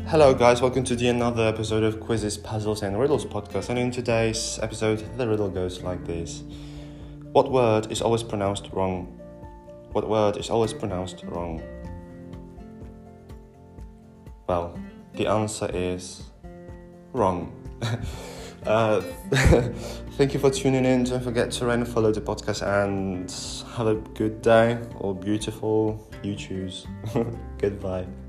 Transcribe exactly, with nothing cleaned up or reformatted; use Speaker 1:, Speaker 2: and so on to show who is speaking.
Speaker 1: Hello guys, welcome to the another episode of Quizzes, Puzzles and Riddles podcast, and in today's episode the riddle goes like this. What word is always pronounced wrong? What word is always pronounced wrong? Well, the answer is wrong. uh, thank you for tuning in. Don't forget to rate and follow the podcast and have a good day or beautiful, you choose. Goodbye.